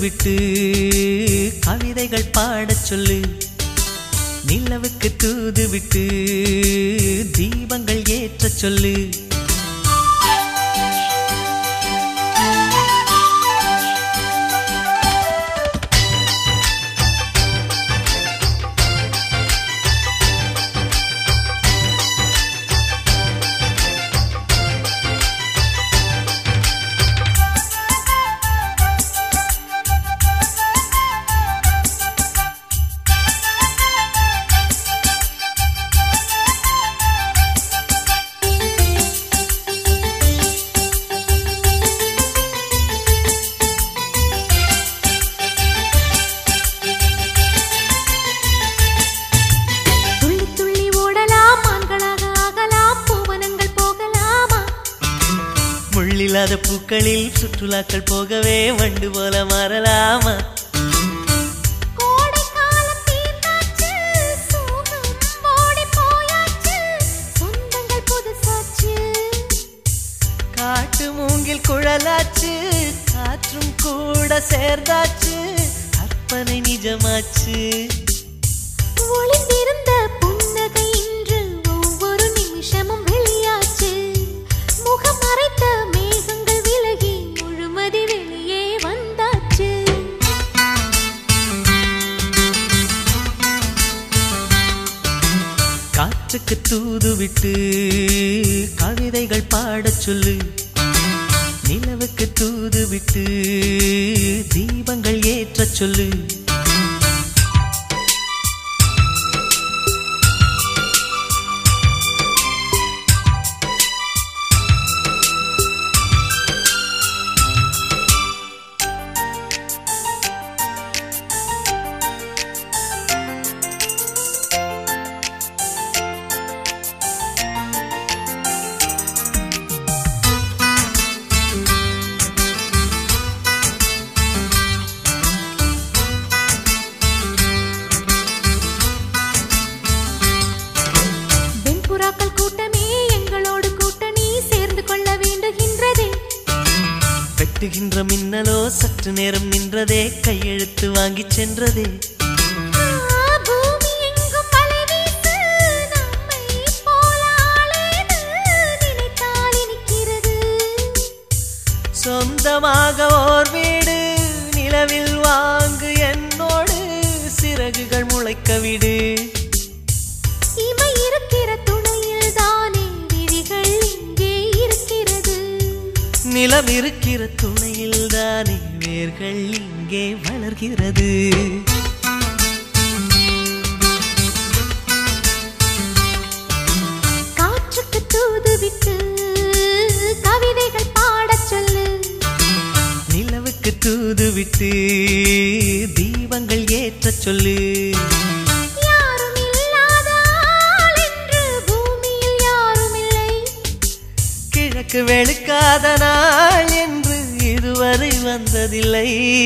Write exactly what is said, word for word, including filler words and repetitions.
விட்டு கவிதைகள் பாடச் சொல்லு. நிலவுக்கு தூது விட்டு தீபங்கள் ஏற்றச் சொல்லு. இல்லாத பூக்களில் சுற்றுலாக்கள் போகவே வண்டு போல மாறலாமா? காட்டு மூங்கில் குழலாச்சு, காற்றும் கூட சேர்ந்தாச்சு, கற்பனை நிஜமாச்சு. ஒளிந்திருந்த புன்னகை இன்று ஒவ்வொரு நிமிஷமும் வெளியாச்சு. முகம் மறைத்த மேகங்கள் விலகி முழுமதி வெளியே வந்தாச்சு. காற்றுக்கு தூது விட்டு கவிதைகள் பாடச் சொல்லு. நிலவுக்கு தூது விட்டு தீபங்கள் ஏற்றச் சொல்லு. வெட்டுகின்ற மின்னலோ சற்று நேரம் நின்றதே, கையெழுத்து வாங்கி சென்றதே. சொந்தமாக ஓர் வீடு நிலவில் வாங்கு, என்னோடு சிறகுகள் முளைக்க விடு. நிலம் இருக்கிற துணையில் தானே வேர்கள் இங்கே வளர்கிறது. காற்றுக்கு தூது விட்டு கவிதைகள் பாடச் சொல்லு. நிலவுக்கு தூது விட்டு தீபங்கள் ஏற்றச் சொல்லு. கிழக்கு வெளுக்காத நாள் என்று இதுவரை வந்ததில்லை.